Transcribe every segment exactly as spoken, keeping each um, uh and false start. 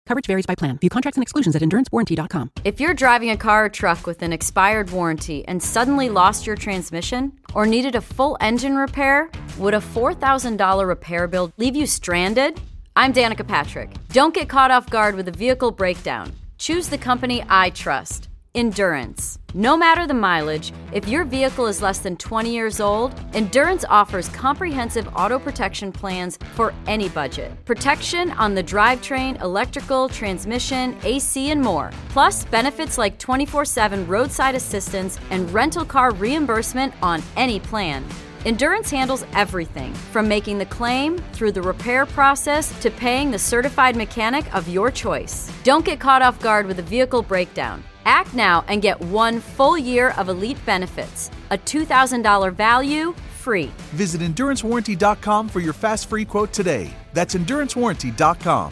Coverage varies by plan. View contracts and exclusions at endurance warranty dot com. If you're driving a car or truck with an expired warranty and suddenly lost your transmission or needed a full engine repair, would a four thousand dollars repair bill leave you stranded? I'm Danica Patrick. Don't get caught off guard with a vehicle breakdown. Choose the company I trust, Endurance. No matter the mileage, if your vehicle is less than twenty years old, Endurance offers comprehensive auto protection plans for any budget. Protection on the drivetrain, electrical, transmission, A C, and more. Plus, benefits like twenty-four seven roadside assistance and rental car reimbursement on any plan. Endurance handles everything, from making the claim, through the repair process, to paying the certified mechanic of your choice. Don't get caught off guard with a vehicle breakdown. Act now and get one full year of elite benefits. A two thousand dollars value, free. Visit endurance warranty dot com for your fast free quote today. That's endurance warranty dot com.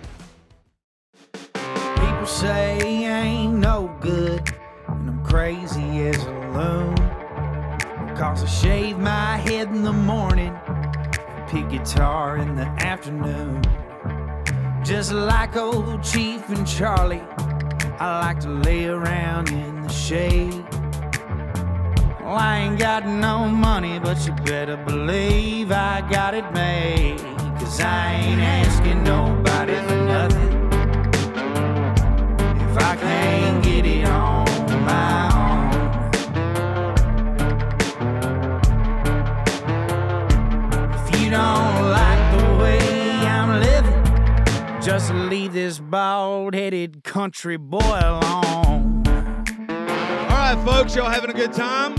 People say I ain't no good, and I'm crazy as a loon. Cause I shave my head in the morning, pick guitar in the afternoon. Just like old Chief and Charlie, I like to lay around in the shade. Well, I ain't got no money, but you better believe I got it made. Cause I ain't asking nobody for nothing if I can't get it on my own. You don't like the way I'm living, just leave this bald-headed country boy alone. All right, folks, y'all having a good time?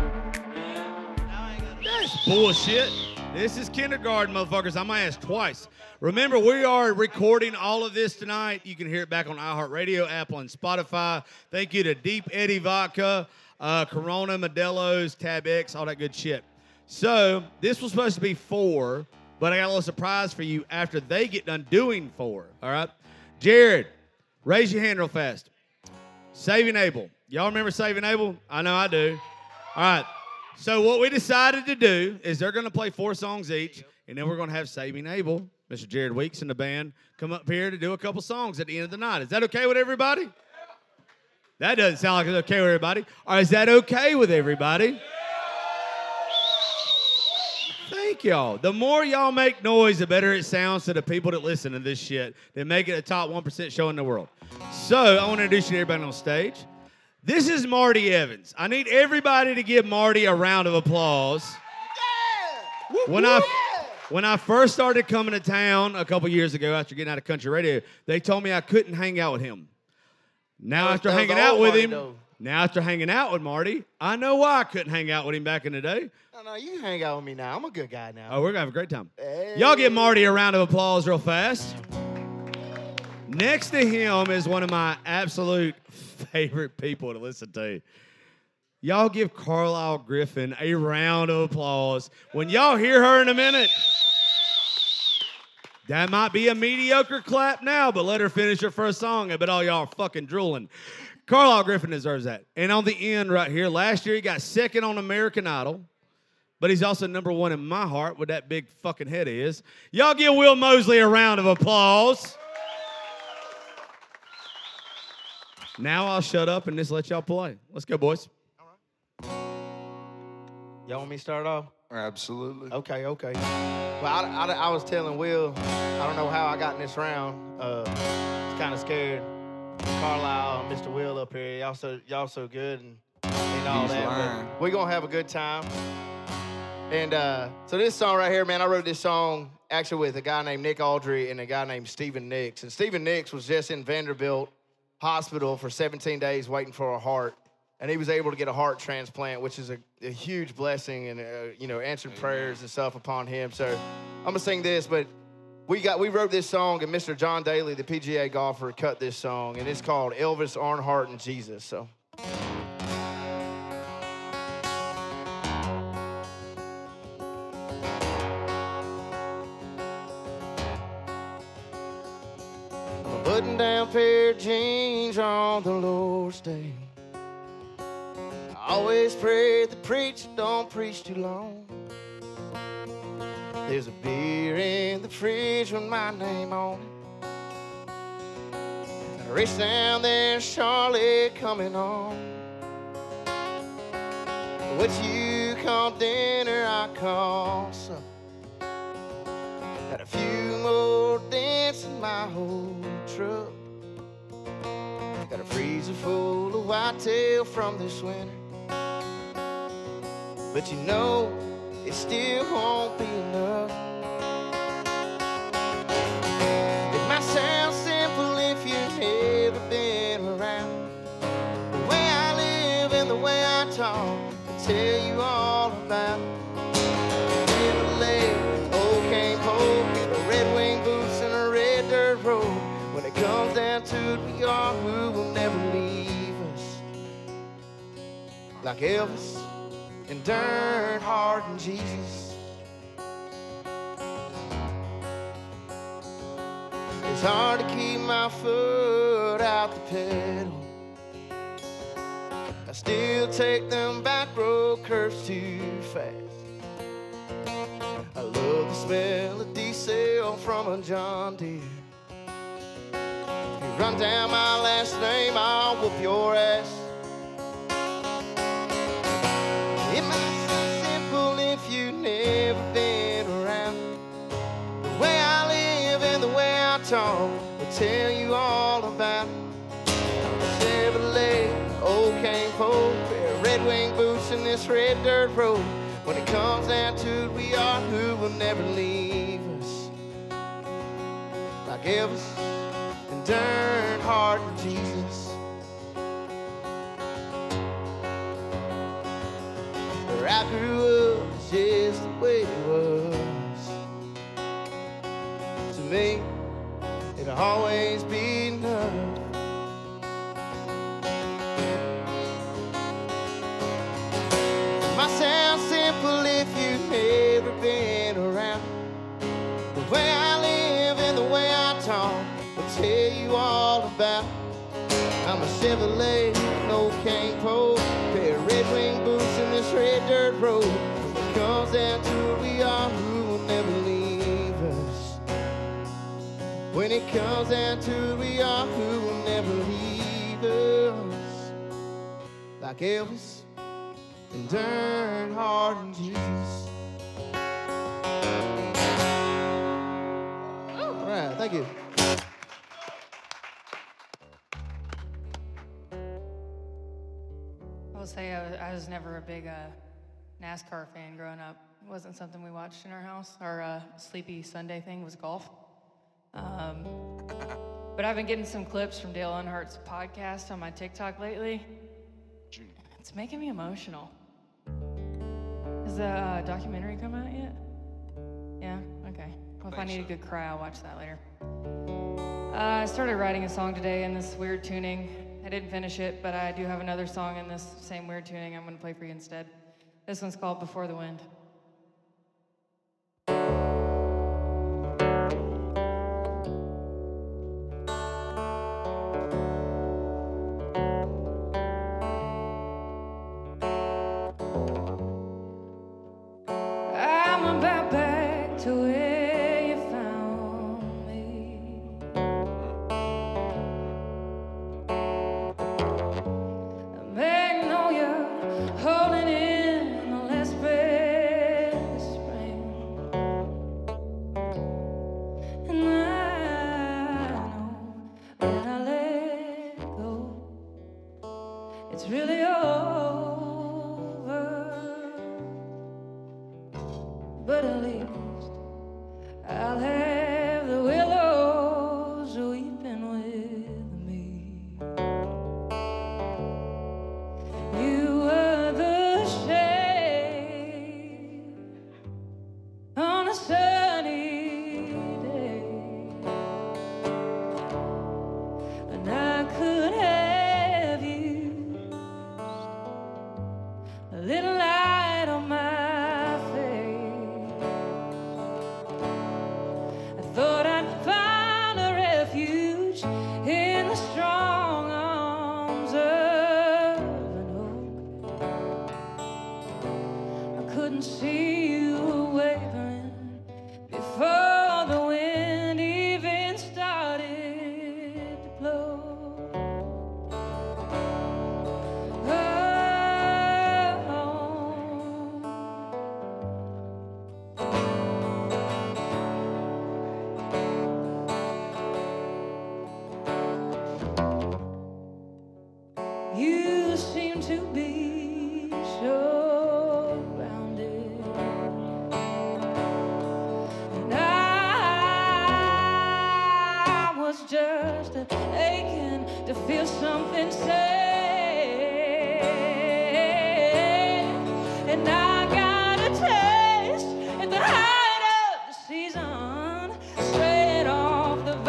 That's bullshit. This is kindergarten, motherfuckers. I'm going to ask twice. Remember, we are recording all of this tonight. You can hear it back on iHeartRadio, Apple, and Spotify. Thank you to Deep Eddy Vodka, uh, Corona, Modelo's, Tab X, all that good shit. So, this was supposed to be four, but I got a little surprise for you after they get done doing four, all right? Jared, raise your hand real fast. Saving Abel. Y'all remember Saving Abel? I know I do. All right. So, what we decided to do is they're going to play four songs each, and then we're going to have Saving Abel, Mister Jared Weeks and the band, come up here to do a couple songs at the end of the night. Is that okay with everybody? That doesn't sound like it's okay with everybody. All right, is that okay with everybody? Thank y'all. The more y'all make noise, the better it sounds to the people that listen to this shit. They make it a top one percent show in the world. So, I want to introduce you to everybody on stage. This is Marty Evans. I need everybody to give Marty a round of applause. Yeah! When I, when I first started coming to town a couple years ago after getting out of country radio, they told me I couldn't hang out with him. Now, that after was, hanging out with Marty, him, though. now after hanging out with Marty, I know why I couldn't hang out with him back in the day. No, no, you hang out with me now. I'm a good guy now. Oh, we're going to have a great time. Hey. Y'all give Marty a round of applause real fast. Next to him is one of my absolute favorite people to listen to. Y'all give Carlisle Griffin a round of applause. When y'all hear her in a minute, that might be a mediocre clap now, but let her finish her first song. I bet all y'all are fucking drooling. Carlisle Griffin deserves that. And on the end right here, last year he got second on American Idol. But he's also number one in my heart, where that big fucking head is. Y'all give Will Mosley a round of applause. Now I'll shut up and just let y'all play. Let's go, boys. All right. Y'all want me to start off? Absolutely. Okay, okay. Well, I, I, I was telling Will, I don't know how I got in this round. Uh, I was kind of scared. Carlisle, Mister Will up here, y'all so y'all so good and, and all He's that. lying. But we're gonna have a good time. And uh, so this song right here, man, I wrote this song actually with a guy named Nick Audrey and a guy named Stephen Nicks. And Stephen Nicks was just in Vanderbilt Hospital for seventeen days waiting for a heart. And he was able to get a heart transplant, which is a, a huge blessing and, uh, you know, answered Amen. Prayers and stuff upon him. So I'm going to sing this, but we got we wrote this song, and Mister John Daly, the P G A golfer, cut this song, and it's called Elvis, Earnhardt, and Jesus. So. Button down pair of jeans on the Lord's Day. I always pray the preacher don't preach too long. There's a beer in the fridge with my name on it. Race down there, Charlotte coming on. What you call dinner, I call supper. Got a few more dents in my old truck. Got a freezer full of whitetail from this winter. But you know, it still won't be enough. It might sound simple if you've never been around. The way I live and the way I talk, I'll tell you all about. Chevrolet, old cane pole, red wing boots and a red dirt road. When it comes down to it, we are who will never leave us. Like Elvis and Dirt Hard and Jesus. It's hard to keep my foot out the pedal. I still take them back road curves too fast. I love the smell of diesel from a John Deere. If you run down my last name, I'll whoop your ass. It might sound simple if you've never been around. The way I live and the way I talk will tell you all about Chevrolet, old cane pole, pair of red wing boots and this red dirt road. When it comes down to it, we are who will never leave us. Like Elvis and Dirt Hard and Jesus. Where I grew up is just the way it was. To me, it'll always be enough. It might sound simple if you've never been around. The way I live and the way I talk will tell you all about. I'm a Chevrolet, no cane pole, pair of red wing boots and this red dirt road. When it comes down to it, we are who will never leave us. When it comes down to it, we are who will never leave us. Like Elvis and Dirt Hard and Jesus. All right, thank you. I will say I was, I was never a big uh, NASCAR fan growing up. It wasn't something we watched in our house. Our uh, sleepy Sunday thing was golf. Um, but I've been getting some clips from Dale Earnhardt's podcast on my TikTok lately. It's making me emotional. Has the uh, documentary come out yet? Yeah? Okay. Well, if I need a good cry, I'll watch that later. Uh, I started writing a song today in this weird tuning. I didn't finish it, but I do have another song in this same weird tuning I'm going to play for you instead. This one's called Before the Wind. I'm about back to where you found me. A magnolia holding in the last breath of spring. And I know when I let go, it's really over. But at least I'll have the willows weeping with me. You were the shade on a sunny day, and I could have used a little light on my face. I thought I'd found a refuge in the strong arms of an oak. I couldn't see you wavering before the wind even started to blow. just aching to feel something safe. And I got a taste at the height of the season, straight off the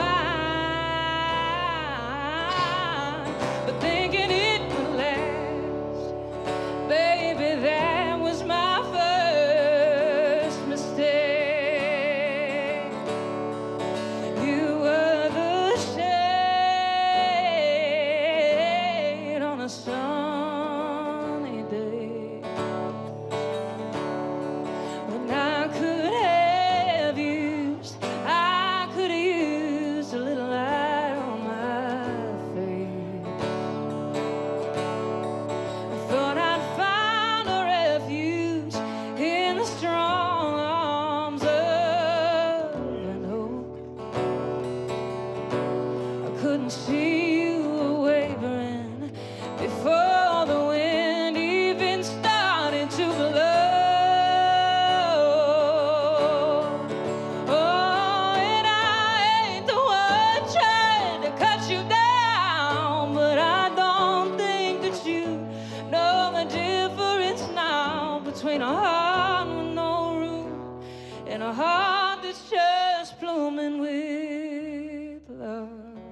vine. But thinking it would last, baby, that was my first mistake. You were the shade on a sunny day, when I could have used, I could have used a little light on my face. I thought I'd found a refuge in the strong arms of an oak. I couldn't see you wavering before the wind even started to blow. Oh, and I ain't the one trying to cut you down, but I don't think that you know the difference now between a heart with no room and a heart that's just blooming with love.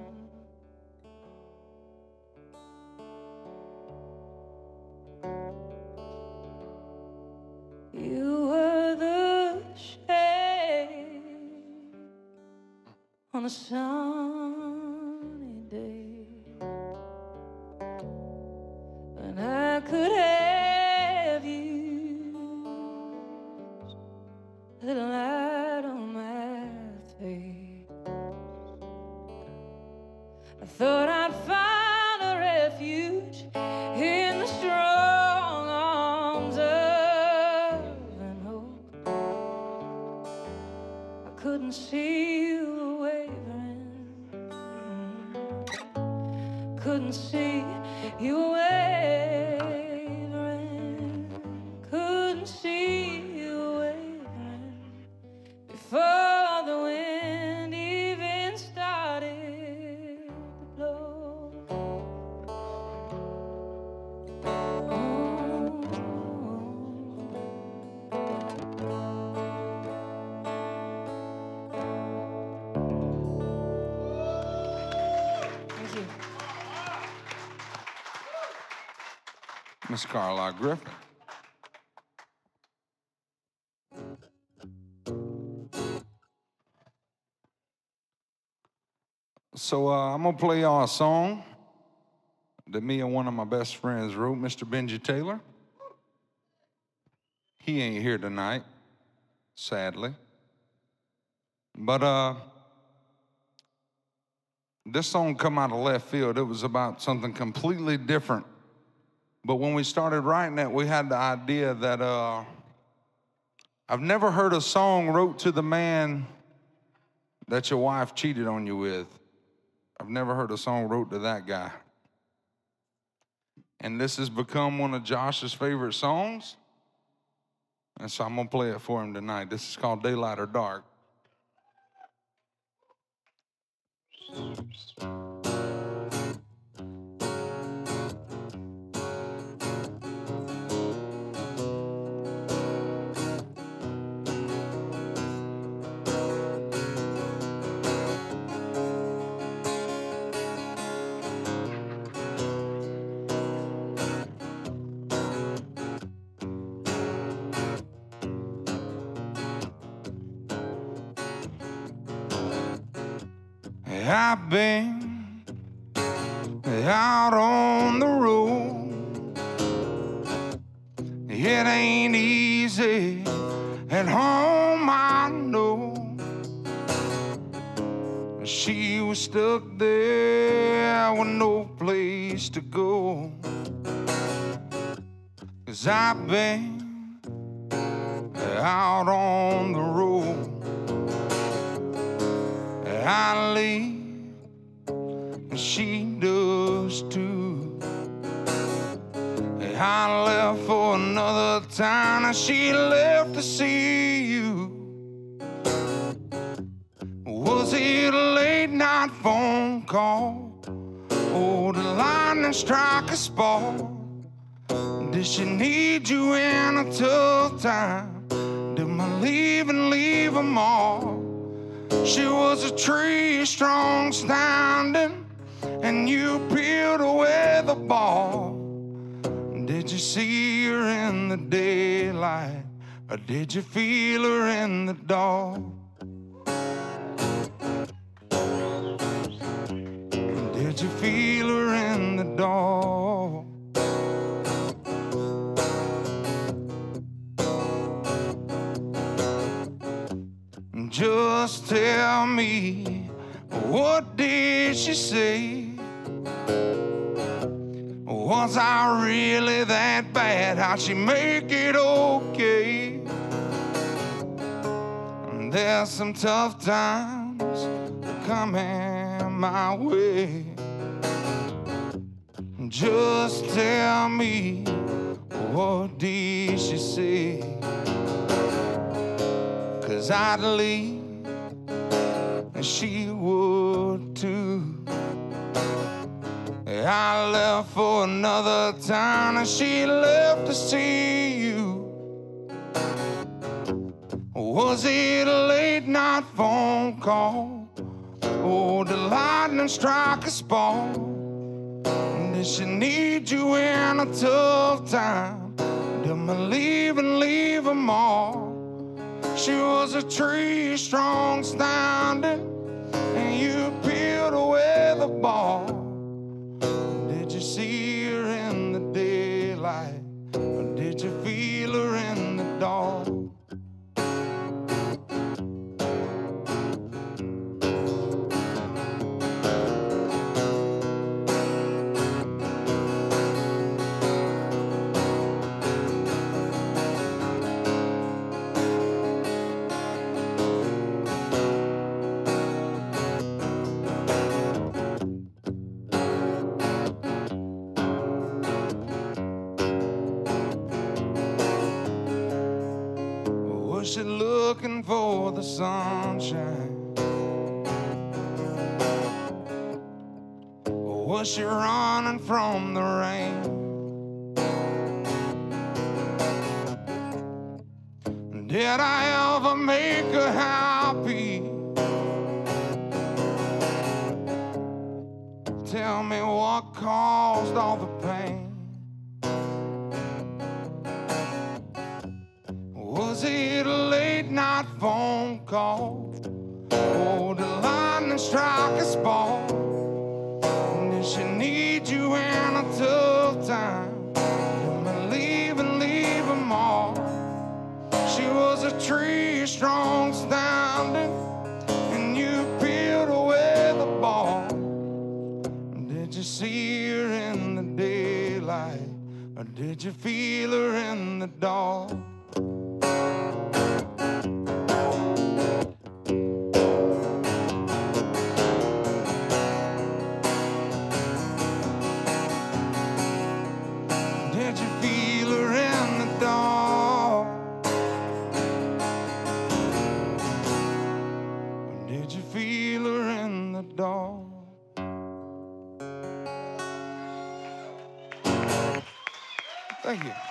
You were the shade on a sunny day, and I could have used a little light on my face. I thought I'd find a refuge in the strong arms of an oak. I couldn't see you wavering, couldn't see you wavering, couldn't see you wavering before the wind even started to blow. Thank you. Miss Carla Griffin. So uh, I'm gonna play y'all a song that me and one of my best friends wrote, Mister Benji Taylor. He ain't here tonight, sadly. But uh, this song come out of left field. It was about something completely different. But when we started writing it, we had the idea that uh, I've never heard a song wrote to the man that your wife cheated on you with. I've never heard a song wrote to that guy. And this has become one of Josh's favorite songs. And so I'm gonna play it for him tonight. This is called Daylight or Dark. I've been out on the road. It ain't easy at home, I know. She was stuck there with no place to go. 'Cause I've been out on the road. I leave, and she does too. I left for another town, and she left to see you. Was it a late night phone call? Oh, the lightning strike a spark. Did she need you in a tough time? Did my leaving leave a mark? She was a tree strong standing, and you peeled away the bark. Did you see her in the daylight, or did you feel her in the dark? Did you feel her in the dark? Just tell me, what did she say? Was I really that bad? How'd she make it okay? There's some tough times coming my way. Just tell me, what did she say? 'Cause I'd leave, and she would too. I left for another town, and she left to see you. Was it a late night phone call? Oh, the lightning strike a spark. Did she need you in a tough time? Did my leaving leave a mark? She was a tree strong standing, and you peeled away the bark. Did you see her in the daylight, or did you feel her in the dark? Was she looking for the sunshine? Or was she running from the rain? Did I ever make her happy? Tell me what caused all the pain. Was it a late night phone call? Oh, the lightning strike a spark. Did she need you in a tough time? Did my leaving leave a mark? She was a tree strong standing, and you peeled away the bark. Did you see her in the daylight, or did you feel her in the dark? Did you feel her in the dark? Did you feel her in the dark? Thank you.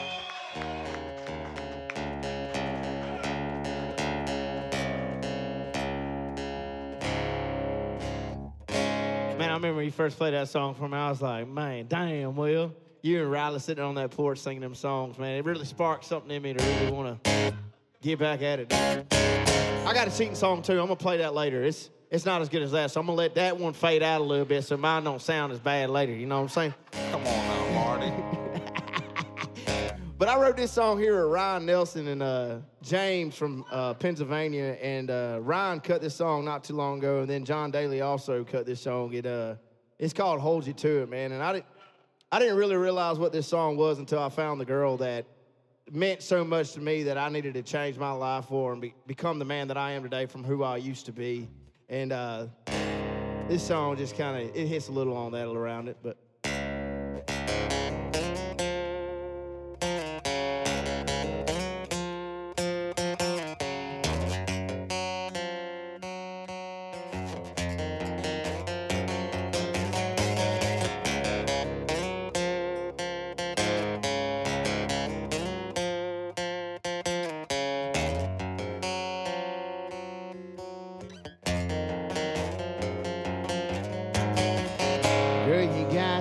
Man, I remember when you first played that song for me, I was like, man, damn, Will. You and Riley sitting on that porch singing them songs, man. It really sparked something in me to really want to get back at it. I got a cheating song, too. I'm going to play that later. It's it's not as good as that, so I'm going to let that one fade out a little bit so mine don't sound as bad later. You know what I'm saying? Come on now, Marty. But I wrote this song here with Ryan Nelson and uh, James from uh, Pennsylvania, and uh, Ryan cut this song not too long ago, and then John Daly also cut this song. It uh, it's called "Hold You to It," man, and I didn't I didn't really realize what this song was until I found the girl that meant so much to me that I needed to change my life for and be, become the man that I am today from who I used to be. And uh, this song just kind of it hits a little on that around it, but.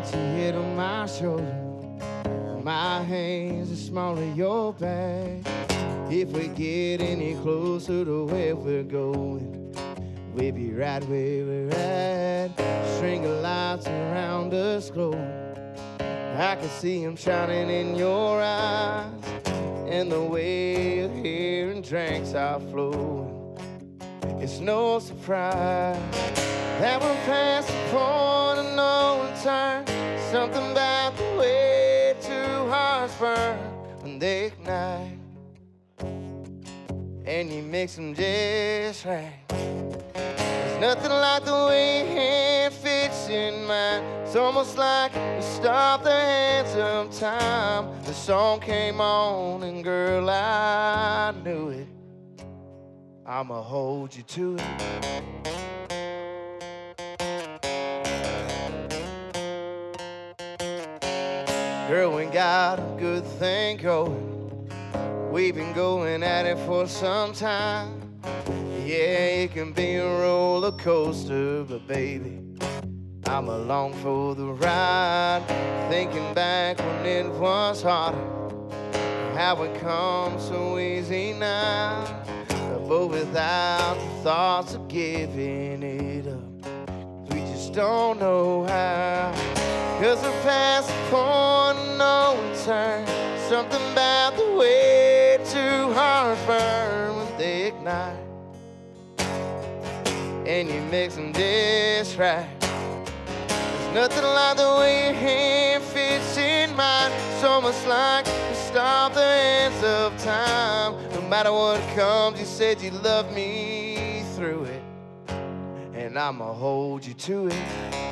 got your head on my shoulder. My hands are small of your back. If we get any closer to where we're going, we'll be right where we're at. String of lights around us glow. I can see them shining in your eyes, and the way your hair and drinks are flowing. It's no surprise that we're past the point of no return. Something about the way two hearts burn when they ignite, and you mix them just right. There's nothing like the way your hand fits in mine. It's almost like we stopped the hands of time. The song came on and girl, I knew it. I'ma hold you to it. Girl, we got a good thing going. We've been going at it for some time. Yeah, it can be a roller coaster, but baby, I'm along for the ride. Thinking back when it was harder, how it comes so easy now, but without the thoughts of giving it up, we just don't know how. Cause we're past the point of no return. Something about the way two hearts burn when they ignite, and you mix them just right. There's nothing like the way your hand fits in mine. It's almost like we stop the hands of time. No matter what comes, you said you love me through it, and I'ma hold you to it.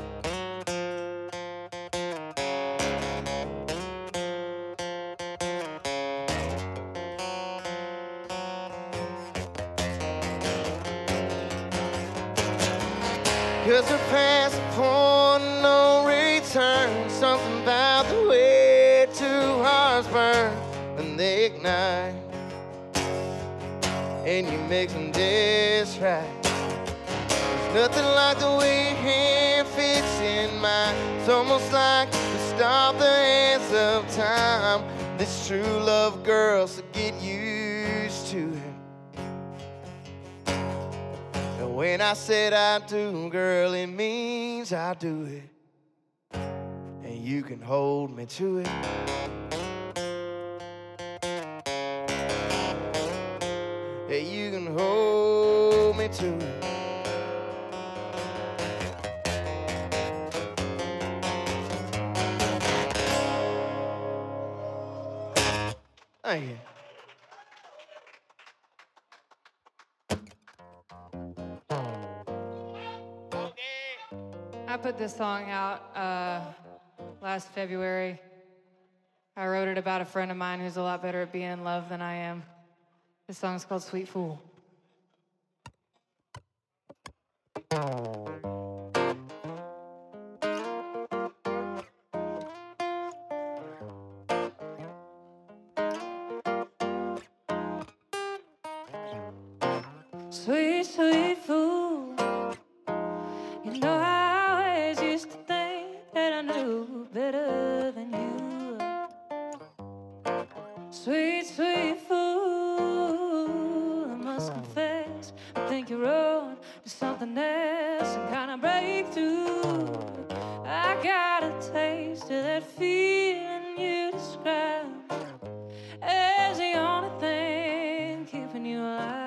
Cause we're past the point of no return. Something about the way two hearts burn when they ignite, and you mix them just right. There's nothing like the way your hand fits in mine. It's almost like we stop the hands of time. This true love, girl, so get used to it. When I said I do, girl, it means I do it, and you can hold me to it. Yeah, you can hold me to it. Thank you. I put this song out uh, last February. I wrote it about a friend of mine who's a lot better at being in love than I am. This song's called Sweet Fool. Sweet, sweet fool, you know I always used to think that I knew better than you. Sweet, sweet fool, I must confess, I think you're on to something else, some kind of breakthrough. I got a taste of that feeling you describe as the only thing keeping you alive.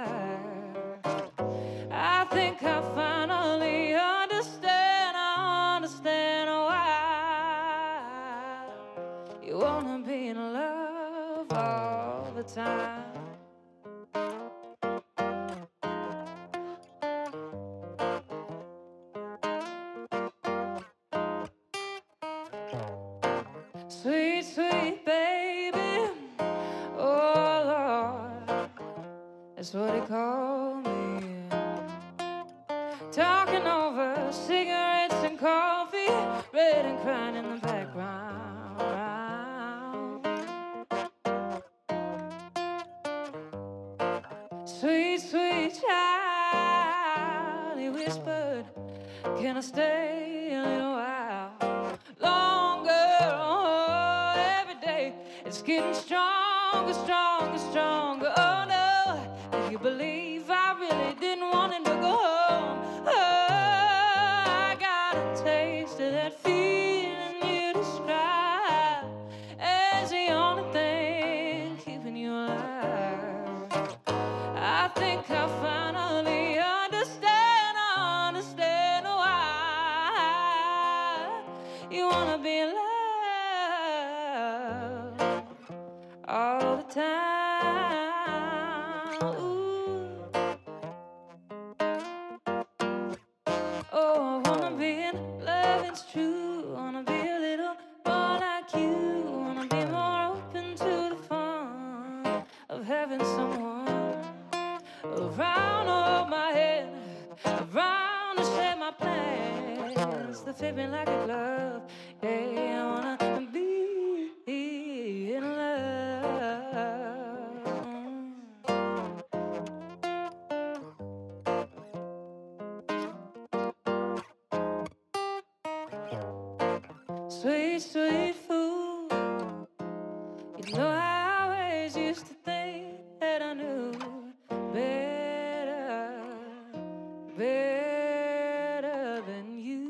I think I finally understand, I understand why you wanna be in love all the time. Sweet, sweet baby, oh Lord, that's what he called me. Talking over cigarettes and coffee, red and crying in the background. Sweet, sweet child, he whispered, can I stay a little while? Long getting stronger, stronger, stronger. Oh no, if you believe I really didn't want him to go home. Oh, I got a taste of that feeling you describe as the only thing keeping you alive. I think I finally understand, understand why you wanna be loved all the time. Ooh. Oh, I wanna be in love, it's true. Wanna be a little more like you. Wanna be more open to the fun of having someone around to hold my head, around to share my plans, that fit me like a glove. Yeah, I wanna be in love. Sweet, sweet fool. You know I always used to think that I knew better, better than you.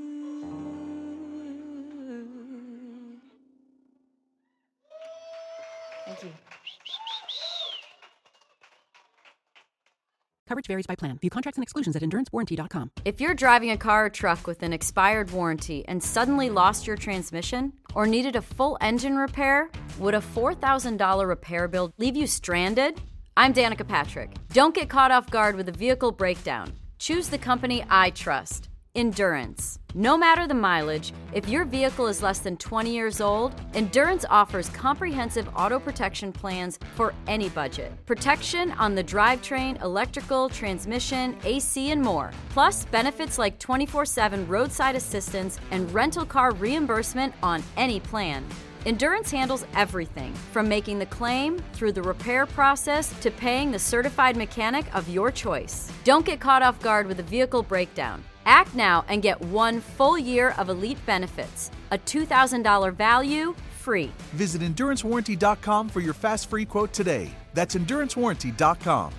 Thank you. Coverage varies by plan. View contracts and exclusions at endurance warranty dot com. If you're driving a car or truck with an expired warranty and suddenly lost your transmission or needed a full engine repair, would a four thousand dollars repair bill leave you stranded? I'm Danica Patrick. Don't get caught off guard with a vehicle breakdown. Choose the company I trust, Endurance. No matter the mileage, if your vehicle is less than twenty years old, Endurance offers comprehensive auto protection plans for any budget. Protection on the drivetrain, electrical, transmission, A C, and more. Plus, benefits like twenty-four seven roadside assistance and rental car reimbursement on any plan. Endurance handles everything, from making the claim through the repair process to paying the certified mechanic of your choice. Don't get caught off guard with a vehicle breakdown. Act now and get one full year of elite benefits, a two thousand dollars value, free. Visit endurance warranty dot com for your fast free quote today. That's endurance warranty dot com.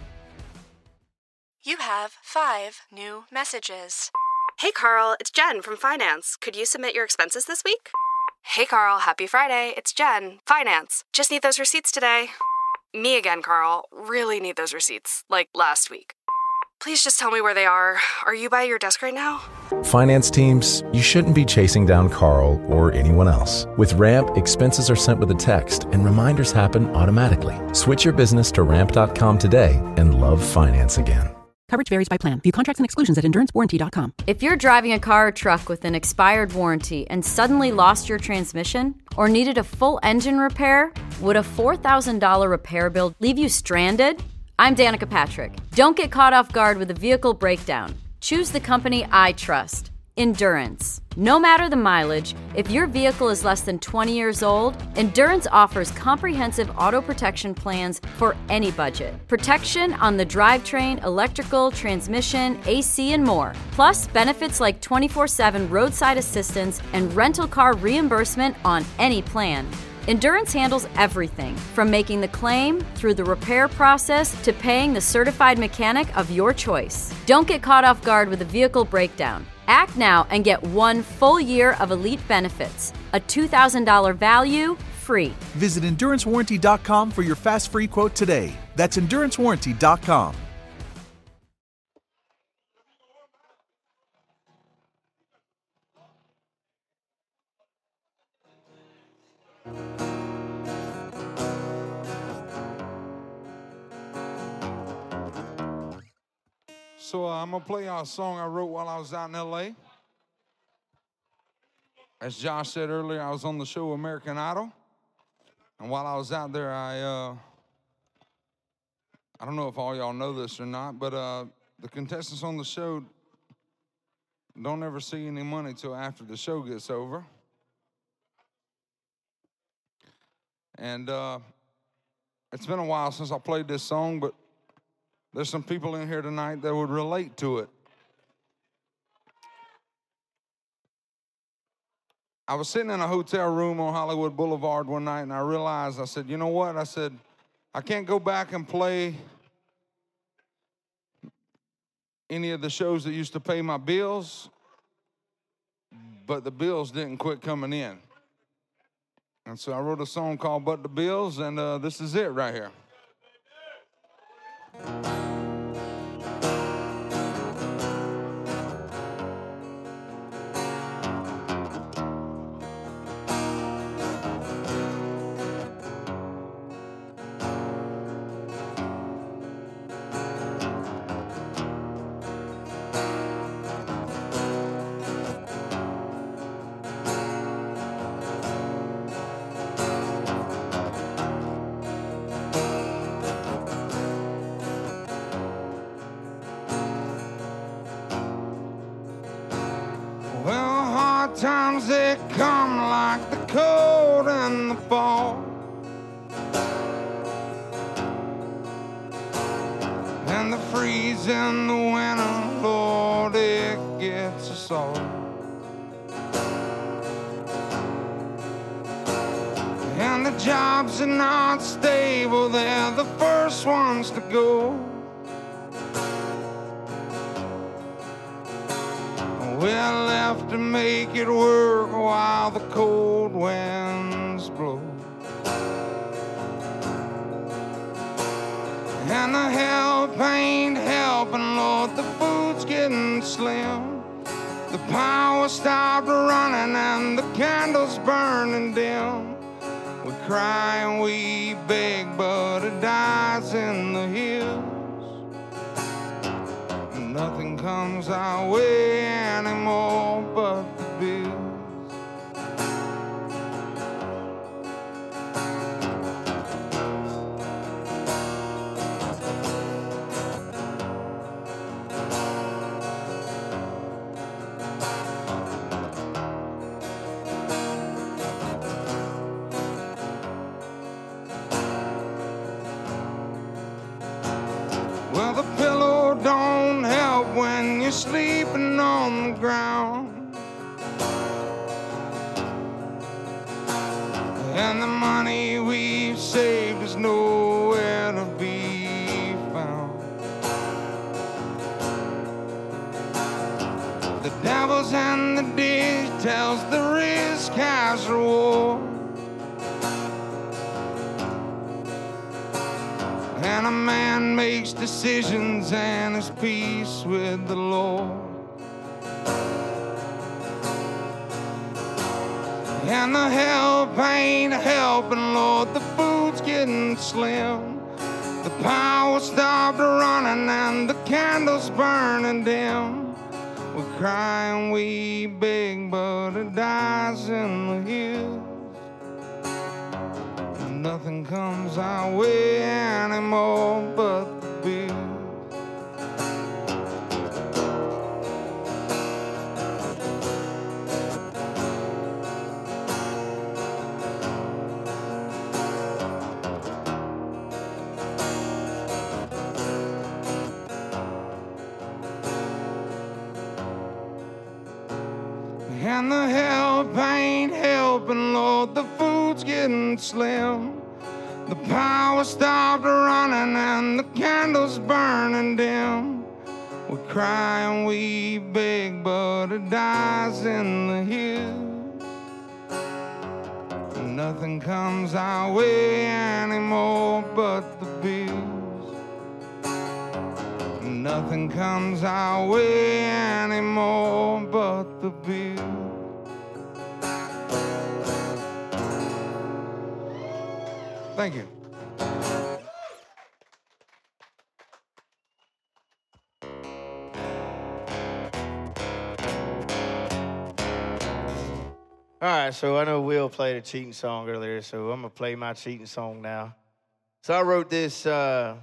You have five new messages. Hey Carl, it's Jen from Finance. Could you submit your expenses this week? Hey Carl, happy Friday. It's Jen, Finance. Just need those receipts today. Me again, Carl. Really need those receipts, like last week. Please just tell me where they are. Are you by your desk right now? Finance teams, you shouldn't be chasing down Carl or anyone else. With Ramp, expenses are sent with a text and reminders happen automatically. Switch your business to ramp dot com today and love finance again. Coverage varies by plan. View contracts and exclusions at endurance warranty dot com. If you're driving a car or truck with an expired warranty and suddenly lost your transmission or needed a full engine repair, would a four thousand dollars repair bill leave you stranded? I'm Danica Patrick. Don't get caught off guard with a vehicle breakdown. Choose the company I trust, Endurance. No matter the mileage, if your vehicle is less than twenty years old, Endurance offers comprehensive auto protection plans for any budget. Protection on the drivetrain, electrical, transmission, A C, and more. Plus, benefits like twenty-four seven roadside assistance and rental car reimbursement on any plan. Endurance handles everything, from making the claim through the repair process to paying the certified mechanic of your choice. Don't get caught off guard with a vehicle breakdown. Act now and get one full year of elite benefits, a two thousand dollars value, free. Visit endurance warranty dot com for your fast free quote today. That's endurance warranty dot com. So uh, I'm going to play y'all a song I wrote while I was out in L A. As Josh said earlier, I was on the show American Idol. And while I was out there, I, uh, I don't know if all y'all know this or not, but uh, the contestants on the show don't ever see any money till after the show gets over. And uh, it's been a while since I played this song, but there's some people in here tonight that would relate to it. I was sitting in a hotel room on Hollywood Boulevard one night, and I realized, I said, you know what? I said, I can't go back and play any of the shows that used to pay my bills, but the bills didn't quit coming in. And so I wrote a song called But the Bills, and uh, this is it right here. Times they come like the cold and the fall, and the freeze in the winter, Lord, it gets us all. And the jobs are not stable, they're the first ones to go. We're left to make it work while the cold winds blow. And the help ain't helping, Lord, the food's getting slim. The power stopped running and the candles burning dim. We cry and we beg, but it dies in the hills. Nothing comes our way anymore but the bills. Well, the pillow don't help when you're sleeping on the ground, and the money we've saved is nowhere to be found. The devil's in the details, the risk has reward. And a man makes decisions and is peace with the Lord. And the help ain't helping, Lord, the food's getting slim. The power stopped running and the candles burning dim. We cry and we beg, but it dies in the hills. Nothing comes our way anymore but the bills. And the help ain't helping, Lord, the food's getting slim. The power stopped running and the candles burning dim. We cry and we beg, but it dies in the hills. Nothing comes our way anymore but the bills. Nothing comes our way anymore but the bills. Thank you. All right, so I know Will played a cheating song earlier, so I'm gonna play my cheating song now. So I wrote this, uh,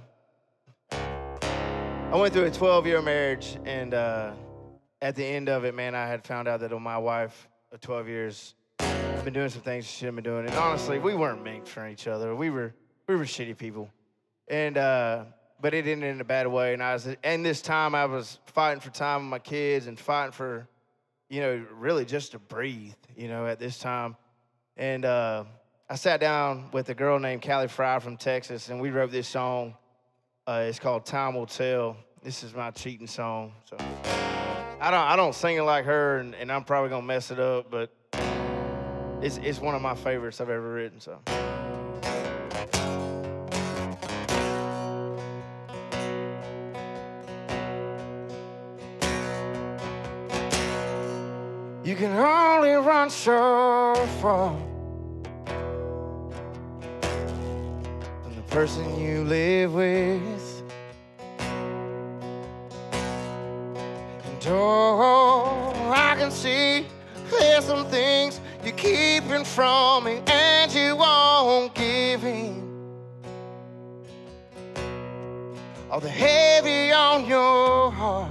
I went through a twelve-year marriage, and uh, at the end of it, man, I had found out that my wife of twelve years had been doing some things she shouldn't have been doing. And honestly, we weren't meant for each other. We were we were shitty people. And uh, but it ended in a bad way. And I was, and this time I was fighting for time with my kids and fighting for, you know, really just to breathe, you know, at this time. And uh, I sat down with a girl named Callie Fry from Texas, and we wrote this song. Uh, it's called Time Will Tell. This is my cheating song. So I don't I don't sing it like her, and, and I'm probably gonna mess it up, but it's it's one of my favorites I've ever written. So. You can only run so far from the person you live with. And oh, I can see there's some things you're keeping from me and you won't give in. All the heavy on your heart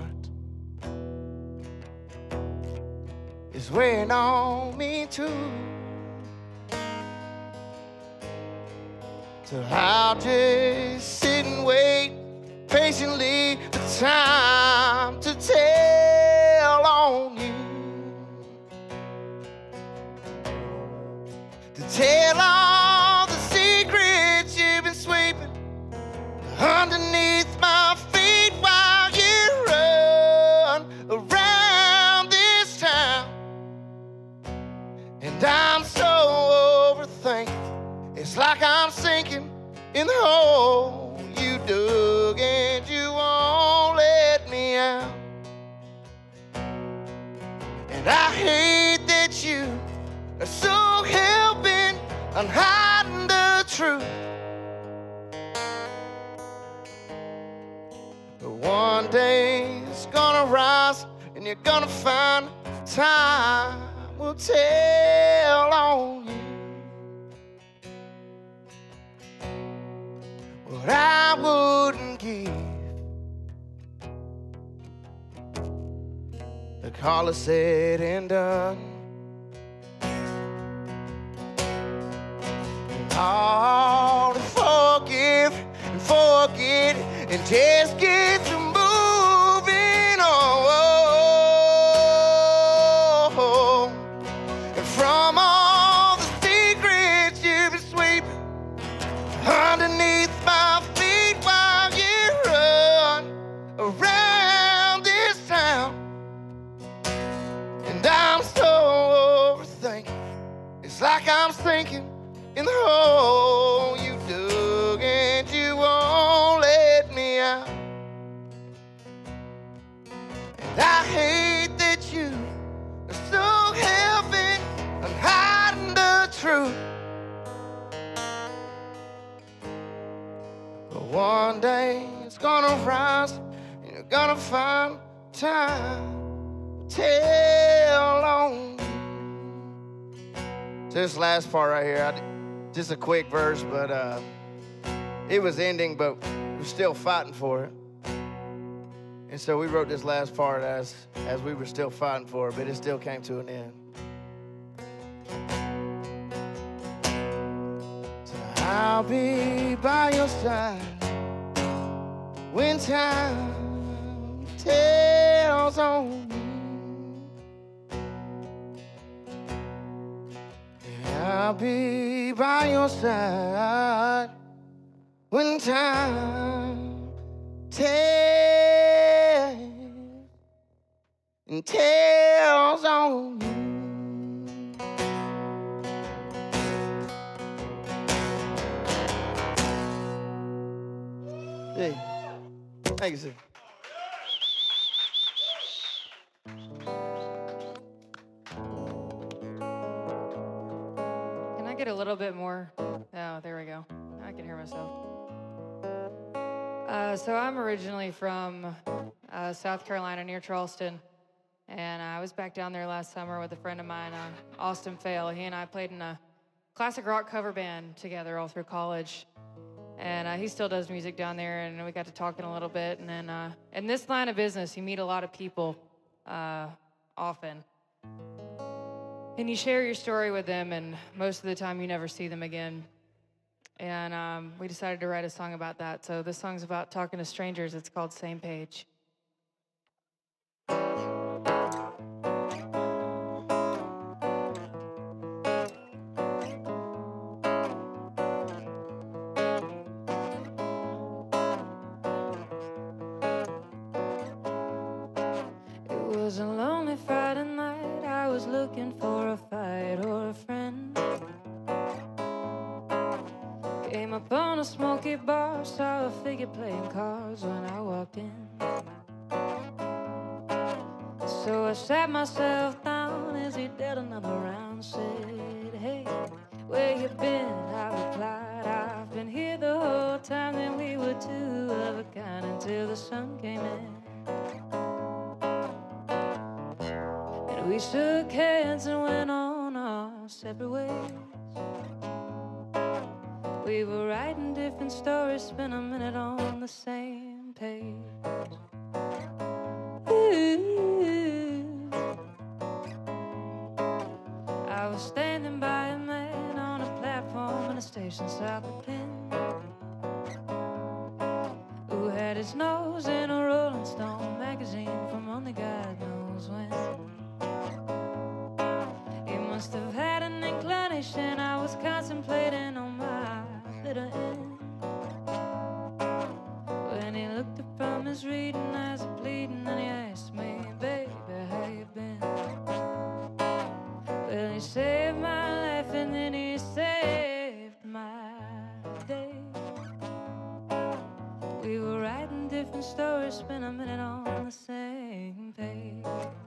is weighing on me too. So I'll just sit and wait patiently for time to tell on you, to tell all the secrets you've been sweeping underneath my feet while you run around this town. And I'm so overthinking, it's like I'm sinking in the hole you dug and you won't let me out. And I hate that you are so hell-bent on hiding the truth. But one day it's gonna rise and you're gonna find time will tell on you what I wouldn't give to call it said and done. And all to forgive and forget and just get to moving on. And from all the secrets you've been sweeping underneath my feet while you run around this town. And I'm so overthinking, it's like I'm sinking in the hole you dug and you won't let me out. And I hate that you are so hell-bent on hiding the truth. But one day it's gonna rise and you're gonna find time to tell on you. So this last part right here, I did, just a quick verse, but uh, it was ending, but we're still fighting for it. And so we wrote this last part as, as we were still fighting for it, but it still came to an end. So I'll be by your side when time tells on me. I'll be by your side when time tells and tells on you. Hey, thank you, sir. Get a little bit more. Oh, there we go. I can hear myself. Uh, so I'm originally from uh, South Carolina, near Charleston, and I was back down there last summer with a friend of mine, uh, Austin Fail. He and I played in a classic rock cover band together all through college, and uh, he still does music down there, and we got to talking a little bit. And then uh, in this line of business, you meet a lot of people uh, often. And you share your story with them, and most of the time you never see them again. And um, we decided to write a song about that. So this song's about talking to strangers. It's called Same Page. was a lonely Friday night. I was looking for a fight or a friend. Came upon a smoky bar, saw a figure playing cards when I walked in. So I sat myself down as he dealt another round. Said, hey, where you been? I replied, I've been here the whole time. Then we were two of a kind until the sun came in. And we shook hands and went on our separate ways. We were writing different stories, spent a minute on the same page. Ooh. I was standing by a man on a platform in a station south of Penn, who had his nose in a Rolling Stone magazine from only God knows when. He must have had an inclination. I was contemplating on my bitter end when he looked up from his reading, eyes are bleeding, and he asked me, baby, how you been? Well, he saved my life and then he saved my day. We were writing different stories, spent a minute on the same page.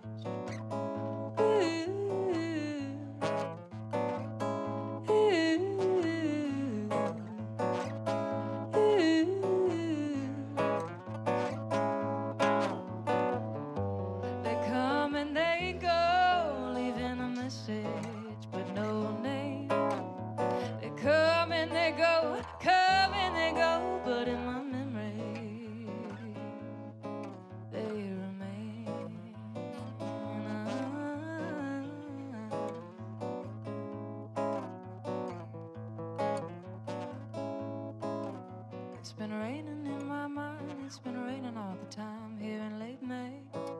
It's been raining in my mind, it's been raining all the time here in late May.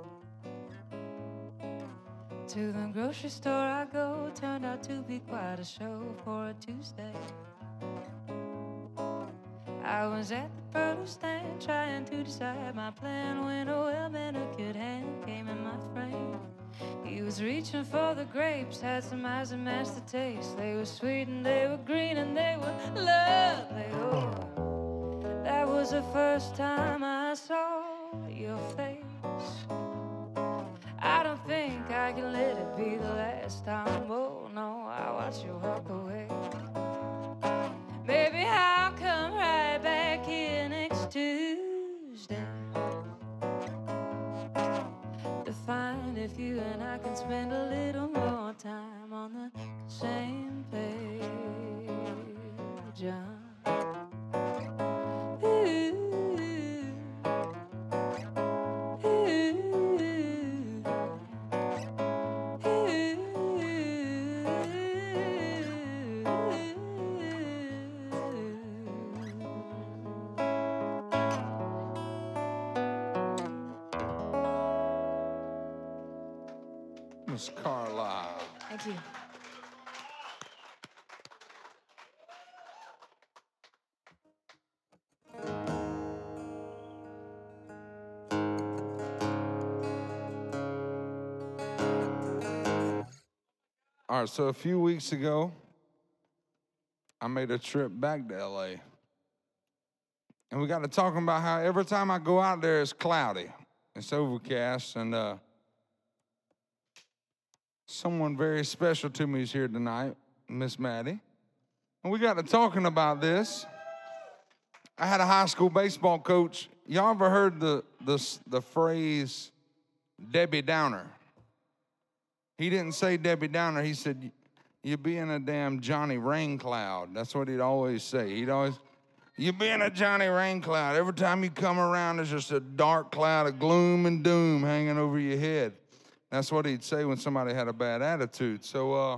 To the grocery store I go, turned out to be quite a show for a Tuesday. I was at the produce stand trying to decide my plan when a well-manicured hand came in my frame. He was reaching for the grapes, had some eyes that matched the taste. They were sweet and they were green and they were lovely. Oh, that was the first time I saw your face. I don't think I can let it be the last time. Oh no, I watch you walk away. Baby, I'll come right back here next Tuesday to find if you and I can spend a little more time on the same page. Miss Carlisle. Thank you. All right, so a few weeks ago, I made a trip back to L A. And we got to talking about how every time I go out there, it's cloudy. It's overcast, and uh, someone very special to me is here tonight, Miss Maddie. And we got to talking about this. I had a high school baseball coach. Y'all ever heard the, the, the phrase Debbie Downer? He didn't say Debbie Downer. He said, you're being a damn Johnny Raincloud. That's what he'd always say. He'd always, you're being a Johnny Raincloud. Every time you come around, there's just a dark cloud of gloom and doom hanging over your head. That's what he'd say when somebody had a bad attitude. So uh,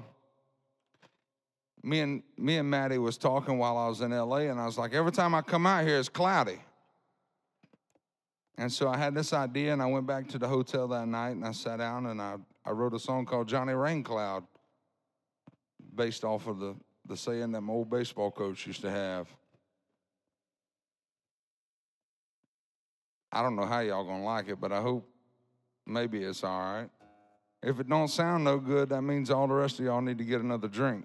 me and me and Maddie was talking while I was in L A, and I was like, every time I come out here, it's cloudy. And so I had this idea, and I went back to the hotel that night, and I sat down, and I, I wrote a song called Johnny Raincloud, based off of the, the saying that my old baseball coach used to have. I don't know how y'all gonna like it, but I hope maybe it's all right. If it don't sound no good, that means all the rest of y'all need to get another drink.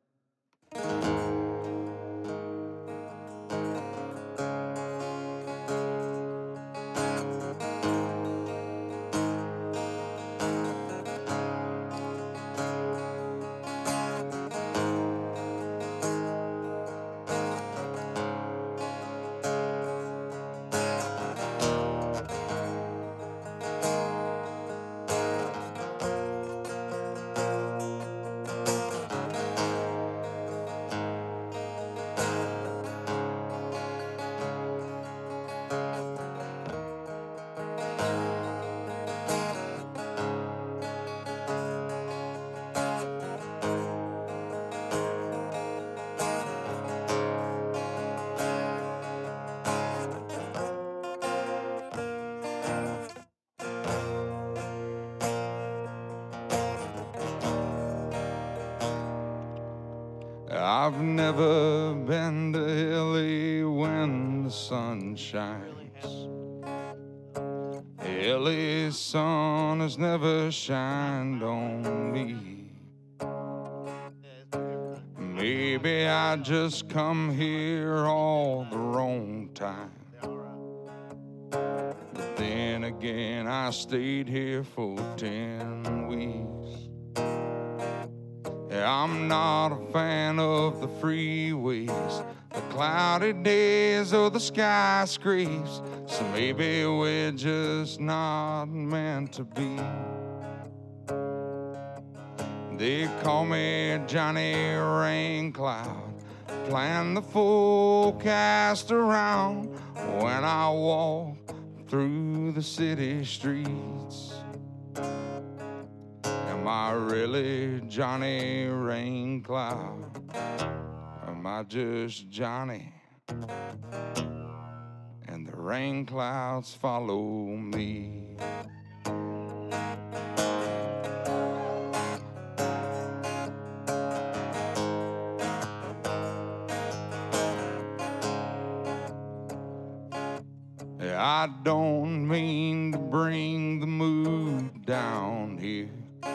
I've never been to Hilly when the sun shines. Hilly's sun has never shined on me. Maybe I just come here all the wrong time. But then again, I stayed here for ten weeks. I'm not a fan of the freeways, the cloudy days, or the skyscrapers. So maybe we're just not meant to be. They call me Johnny Raincloud, plan the forecast around when I walk through the city streets. Am I really Johnny Raincloud? Am I just Johnny? And the rain clouds follow me. I don't mean to bring the mood down here.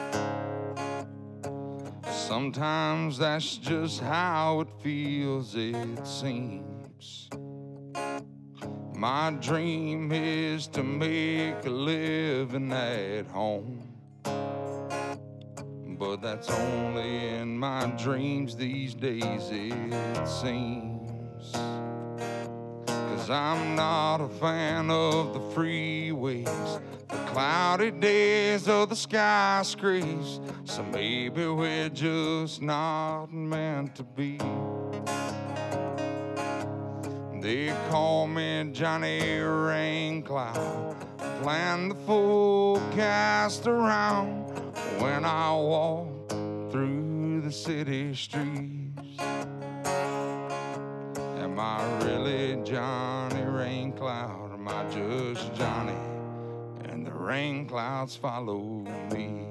Sometimes that's just how it feels, it seems. My dream is to make a living at home, but that's only in my dreams these days, it seems. 'Cause I'm not a fan of the freeways, the cloudy days, or the skyscrapers. So maybe we're just not meant to be. They call me Johnny Raincloud, plan the forecast around when I walk through the city streets. Am I really Johnny Raincloud? Am I just Johnny? And the rain clouds follow me.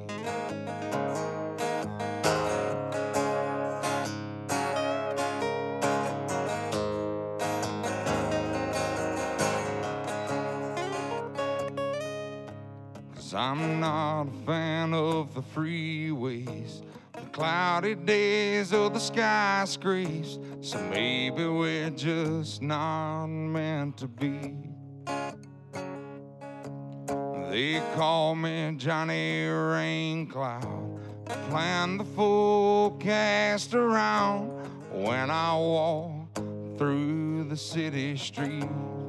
Cause I'm not a fan of the freeways, the cloudy days, or the skyscrapers. So maybe we're just not meant to be. They call me Johnny Raincloud, plan the forecast around when I walk through the city streets.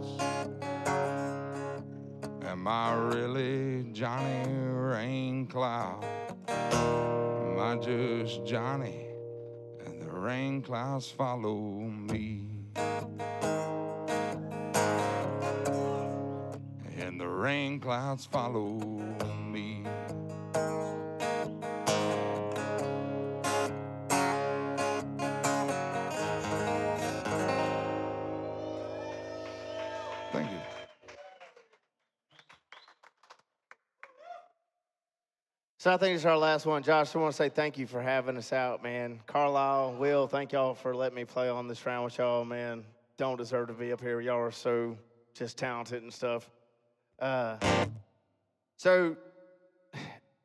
Am I really Johnny Raincloud? Am I just Johnny? And the rain clouds follow me. And the rain clouds follow me. Thank you. So I think it's our last one. Josh, I want to say thank you for having us out, man. Carlisle, Will, thank y'all for letting me play on this round with y'all, man. Don't deserve to be up here. Y'all are so just talented and stuff. Uh, so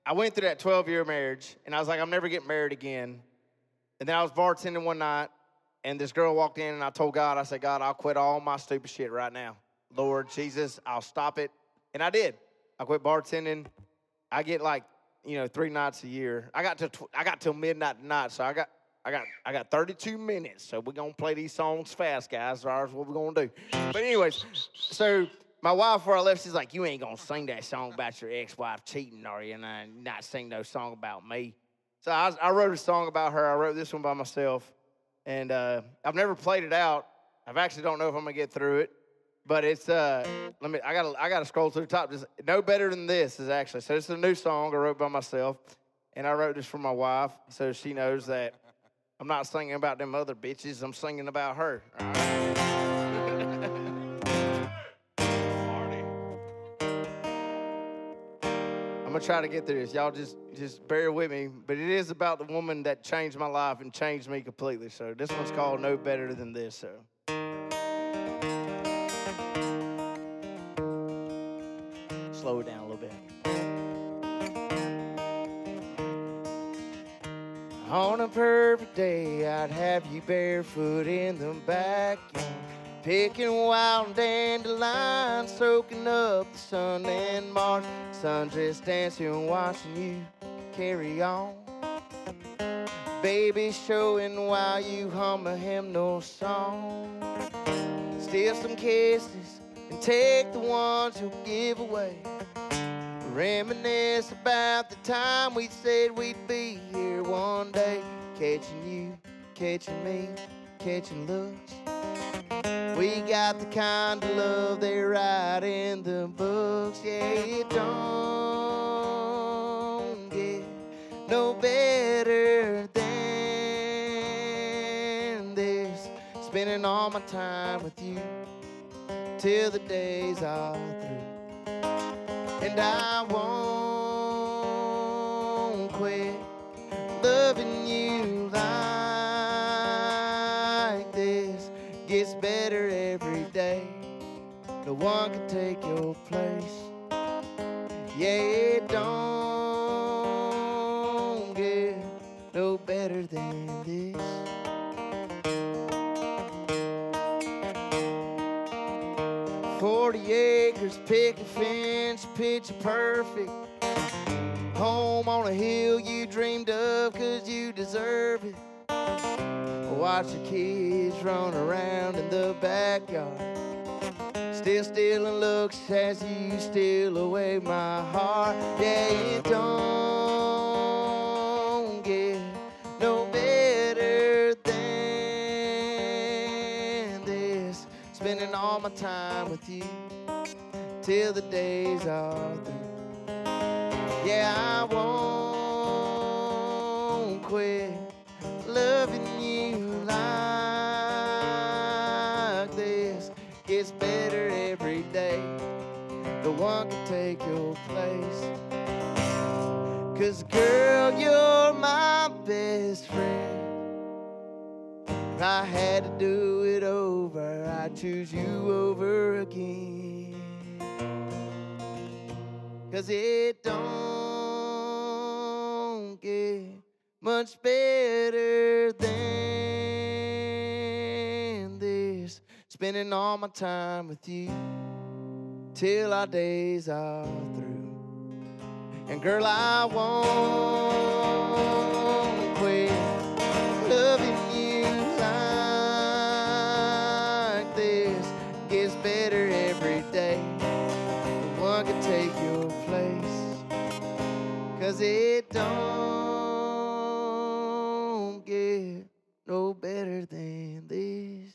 I went through that twelve-year marriage, and I was like, I'm never getting married again. And then I was bartending one night, and this girl walked in, and I told God, I said, God, I'll quit all my stupid shit right now. Lord Jesus, I'll stop it. And I did. I quit bartending. I get like, you know, three nights a year. I got to tw- I got till midnight tonight, so I got I got I got thirty-two minutes. So we're gonna play these songs fast, guys. Or what we're gonna do. But anyways, so my wife before I left, she's like, you ain't gonna sing that song about your ex-wife cheating, are you? And I not sing no song about me. So I, I wrote a song about her. I wrote this one by myself, and uh, I've never played it out. I actually don't know if I'm gonna get through it. But it's uh, let me. I gotta. I gotta scroll to the top. Just no better than this is actually. So it's a new song I wrote by myself, and I wrote this for my wife, so she knows that I'm not singing about them other bitches. I'm singing about her. All right? I'm gonna try to get through this. Y'all just just bear with me. But it is about the woman that changed my life and changed me completely. So this one's called "No Better Than This." So. Slow it down a little bit. On a perfect day, I'd have you barefoot in the backyard, picking wild dandelions, soaking up the sun and Mars, sundress dancing, watching you carry on. Baby showing while you hum a hymnal song. Steal some kisses and take the ones you'll give away. Reminisce about the time we said we'd be here one day. Catching you, catching me, catching looks. We got the kind of love they write in the books. Yeah, it don't get no better than this. Spending all my time with you till the days are through. And I won't quit loving you like this. Gets better every day. No one can take your place. Yeah, it don't get no better than this. Forty acres, picket fence, picture perfect. Home on a hill you dreamed of, cause you deserve it. Watch the kids run around in the backyard, still stealing looks as you steal away my heart. Yeah, it don't get no better than this. Spending all my time with you till the days are through. Yeah, I won't quit loving you like this. Gets better every day. No one can take your place. Cause girl, you're my best friend. If I had to do it over, I'd choose you over again. Cause it don't get much better than this. Spending all my time with you till our days are through. And girl, I won't quit loving you like this. Gets better every day. No one can take your place. Cause it don't get no better than this.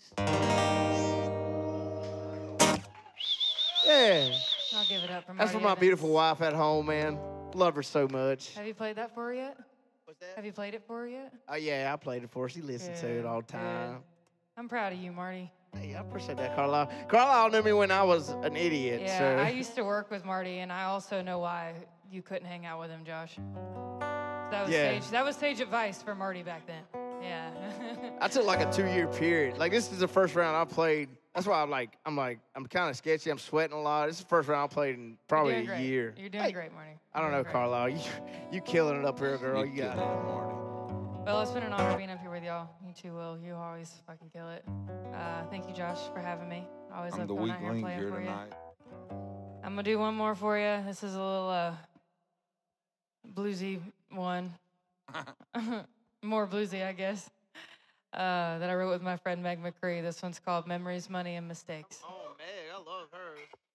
Yeah. I'll give it up for Marty That's for my Evans. beautiful wife at home, man. Love her so much. Have you played that for her yet? What's that? Have you played it for her yet? Oh, yeah, I played it for her. She listens to it all the time. Good. I'm proud of you, Marty. Hey, I appreciate that, Carlisle. Carlisle knew me when I was an idiot. Yeah, so. I used to work with Marty, and I also know why you couldn't hang out with him, Josh. That was Yeah. sage. That was sage advice for Marty back then. Yeah. I took like a two-year period. Like, this is the first round I played That's why I'm like, I'm like, I'm kind of sketchy. I'm sweating a lot. This is the first round I played in probably You're a doing great. year. You're doing Hey, great, Marty. I don't You're know, doing great. Carlisle. You, you killing it up here, girl. You, got it. Well, it's been an honor being up here with y'all. You too, Will. You always fucking kill it. Uh, thank you, Josh, for having me. Always I'm love the going weak out here and link playing here for tonight. you. I'm gonna do one more for you. This is a little uh, bluesy one. More bluesy, I guess. Uh, that I wrote with my friend Meg McCree. This one's called Memories, Money, and Mistakes. Oh, Meg, I love her.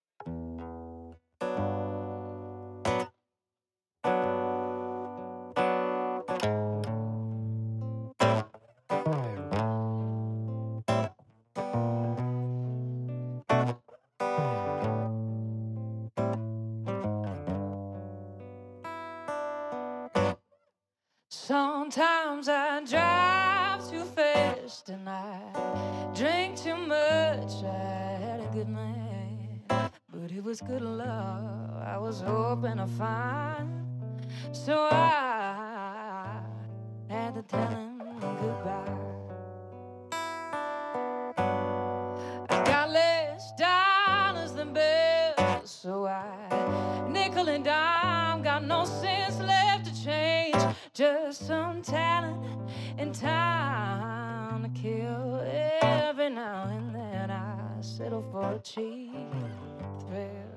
Sometimes I drive too fast and I drink too much. I had a good man, but it was good love I was hoping to find. So I had to tell him goodbye. I got less dollars than bills, so I nickel and dime, got no sense left to change. Just some talent and time to kill. Every now and then I settle for a cheap thrill.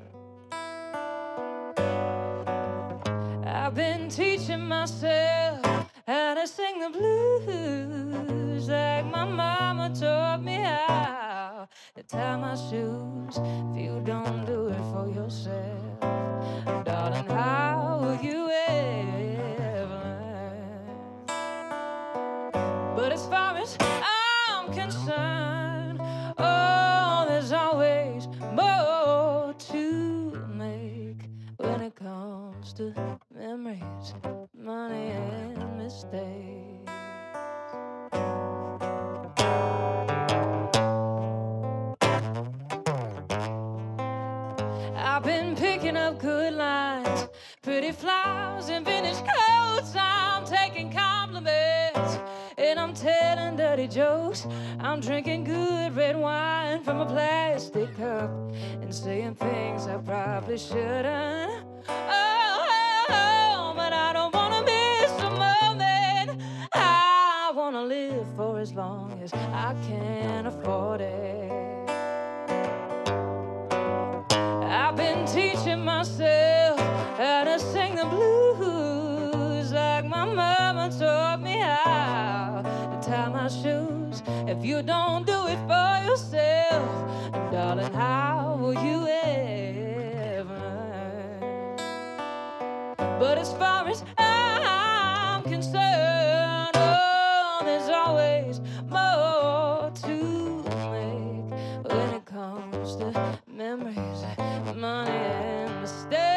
I've been teaching myself how to sing the blues like my mama taught me how to tie my shoes. If you don't do it for yourself, darling, how will you ever learn? But as far as I'm concerned, oh, there's always more to make when it comes to memories, money, and mistakes. I've been picking up good lines, pretty flowers and vintage coats. I'm taking compliments and I'm telling dirty jokes. I'm drinking good red wine from a plastic cup and saying things I probably shouldn't. Oh, oh, oh, but I don't wanna miss a moment. I wanna live for as long as I can afford it. I've been teaching myself how to sing the blues like my mama taught me how to tie my shoes. If you don't do it for yourself, darling, how will you ever learn? But as far as I'm concerned, oh, there's always more to make when it comes to memories, money, and mistakes.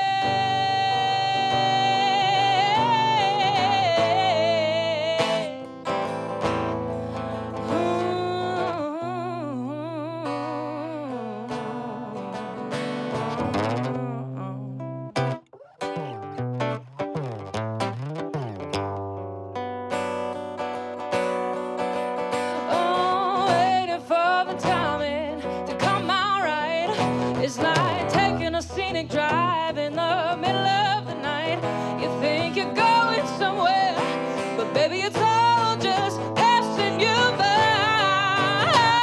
Oh, waiting for the timing to come out right. It's like taking a scenic drive in the middle of the night. You think you're going somewhere, but baby, it's all just passing you by.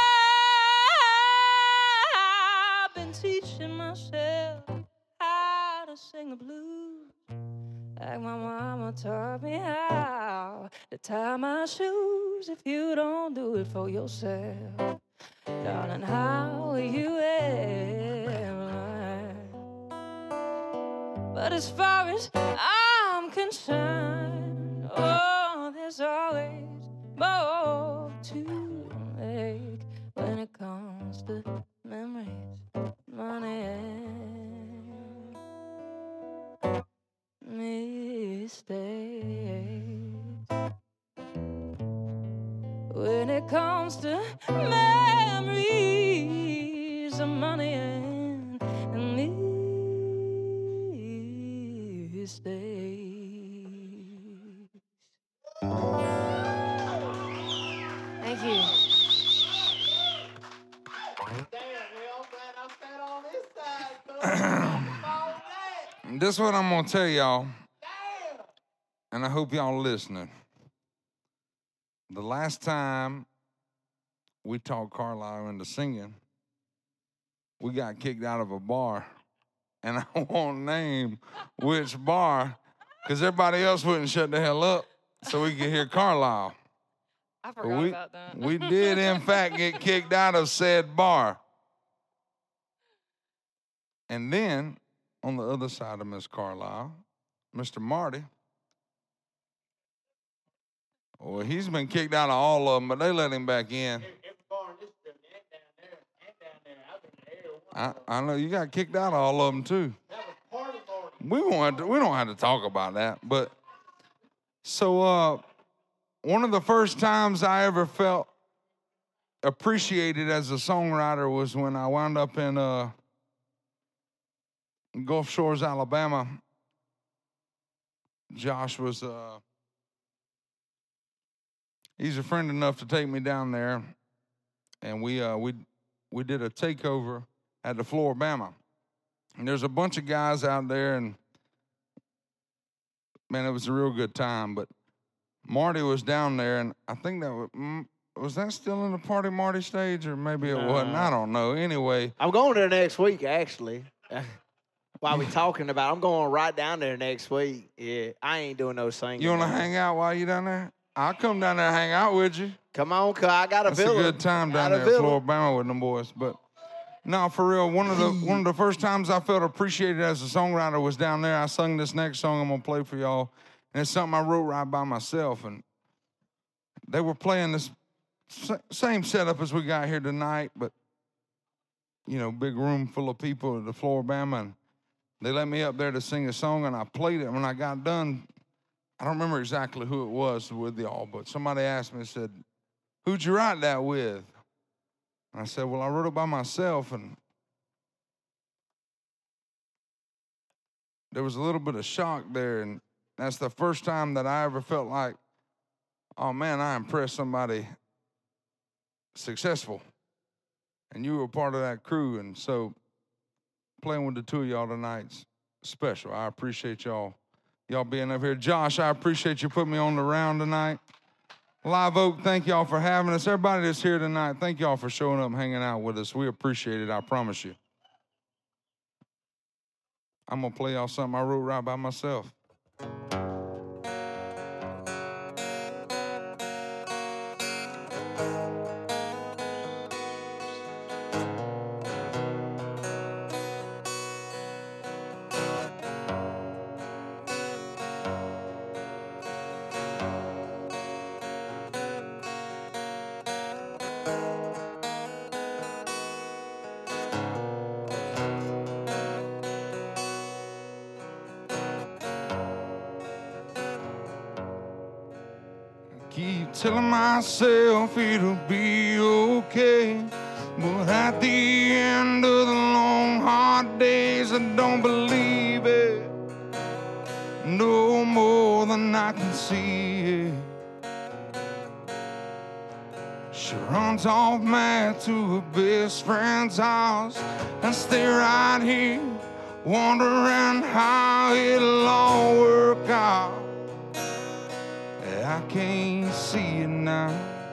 I've been teaching myself how to sing the blues like my mama taught me how to tie my shoes. If you don't do it for yourself, darling, how will you ever learn? But as far as I'm concerned, oh, there's always more to make when it comes to memories, money, and mistakes. When it comes to memories of money and, and mistakes. Thank you. This is what I'm gonna tell y'all, and I hope y'all listening. The last time we talked Carlisle into singing, we got kicked out of a bar, and I won't name which bar, because everybody else wouldn't shut the hell up so we could hear Carlisle. I forgot we, about that. We did, in fact, get kicked out of said bar. And then, on the other side of Miss Carlisle, Mister Marty, well, he's been kicked out of all of them, but they let him back in. I, I know you got kicked out of all of them too. We won't have to, we don't have to talk about that, but so uh, one of the first times I ever felt appreciated as a songwriter was when I wound up in uh, Gulf Shores, Alabama. Josh was uh, he's a friend enough to take me down there, and we uh, we we did a takeover at the Floribama. And there's a bunch of guys out there, and man, it was a real good time. But Marty was down there, and I think that was, was that still in the Party Marty stage, or maybe it Nah. wasn't. I don't know. Anyway, I'm going there next week, actually. While we talking about, I'm going right down there next week. Yeah, I ain't doing no singing. you want to hang out while you down there? I'll come down there and hang out with you. Come on, cuz I got a That's feeling. a good time down Got a there at feeling. Floribama with them boys. But no, for real, one of the one of the first times I felt appreciated as a songwriter was down there. I sung this next song I'm gonna play for y'all, and it's something I wrote right by myself. And they were playing this sa- same setup as we got here tonight, but you know, big room full of people at the Floribama, and they let me up there to sing a song, and I played it. When I got done, I don't remember exactly who it was with y'all, but somebody asked me, said, "Who'd you write that with?" And I said, "Well, I wrote it by myself," and there was a little bit of shock there, and that's the first time that I ever felt like, oh man, I impressed somebody successful, and you were part of that crew, and so playing with the two of y'all tonight's special. I appreciate y'all, y'all being up here. Josh, I appreciate you putting me on the round tonight. Live Oak, thank y'all for having us. Everybody that's here tonight, thank y'all for showing up and hanging out with us. We appreciate it, I promise you. I'm gonna play y'all something I wrote right by myself. Keep telling myself it'll be okay, but at the end of the long, hard days, I don't believe it no more than I can see it. She runs off mad to her best friend's house and stay right here, wondering how it'll all work out. I can't see it now.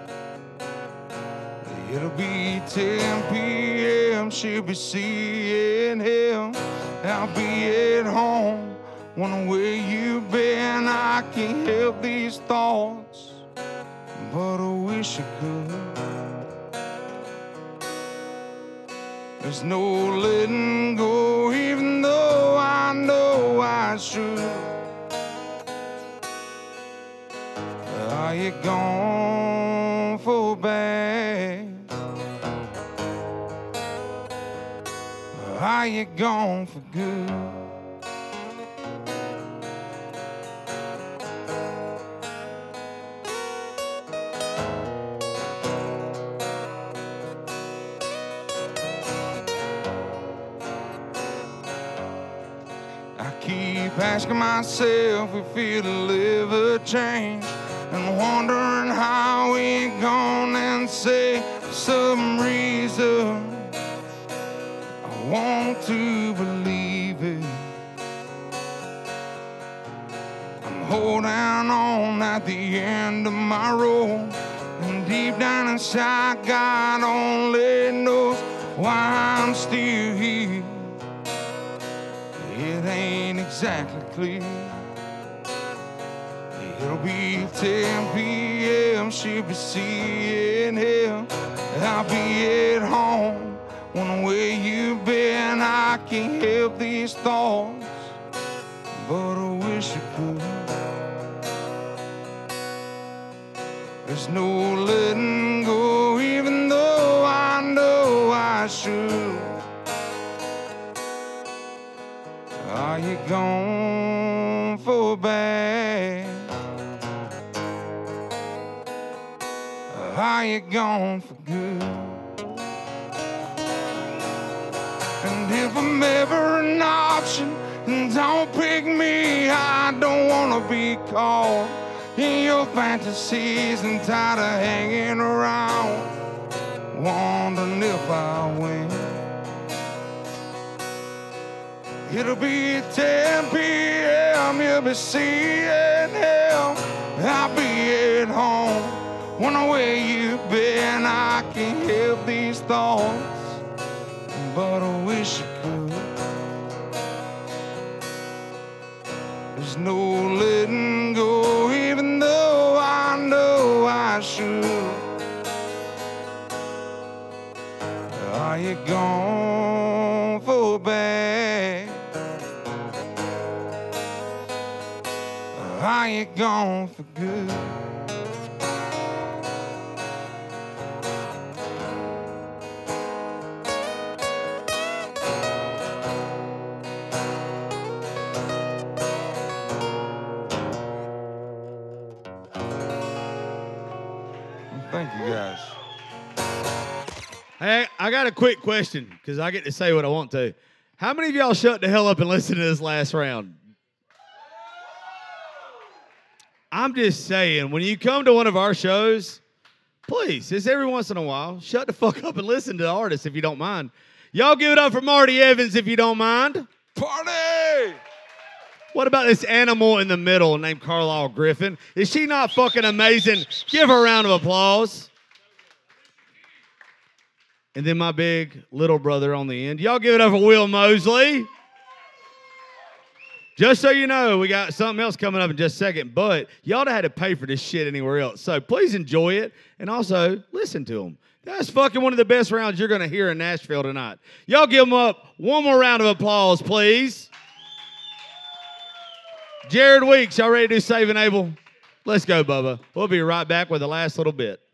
It'll be ten p.m. She'll be seeing him. I'll be at home, wondering where you've been. I can't help these thoughts, but I wish I could. There's no letting go, even though I know I should. Are you gone for bad? Are you gone for good? I keep asking myself if it'll ever change, and wondering how we gonna say for some reason I want to believe it. slow down on at the end of my road. And deep down inside, God only knows why I'm still here. It ain't exactly clear. It'll be ten p.m., she'll be seeing him. I'll be at home, wondering where you've been. I can't help these thoughts, but I wish I could. There's no letting go, even though I know I should. Are you gone for bad? Are you gone for good? And if I'm ever an option, don't pick me. I don't wanna be caught in your fantasies and tired of hanging around, wondering if I win. It'll be ten p.m., you'll be seeing him. I'll be at home, wonder where you've been. I can't help these thoughts, but I wish I could. There's no letting go, even though I know I should. Are you gone for bad? Are you gone for good? Thank you, guys. Hey, I got a quick question because I get to say what I want to. How many of y'all shut the hell up and listen to this last round? I'm just saying, when you come to one of our shows, please, just every once in a while, shut the fuck up and listen to the artists if you don't mind. Y'all give it up for Marty Evans if you don't mind. Party! What about this animal in the middle named Carlisle Griffin? Is she not fucking amazing? Give her a round of applause. And then my big little brother on the end. Y'all give it up for Will Mosley. Just so you know, we got something else coming up in just a second, but y'all had to pay for this shit anywhere else. So please enjoy it and also listen to them. That's fucking one of the best rounds you're going to hear in Nashville tonight. Y'all give them up one more round of applause, please. Jared Weeks, y'all ready to do Save and Able? Let's go, Bubba. We'll be right back with the last little bit.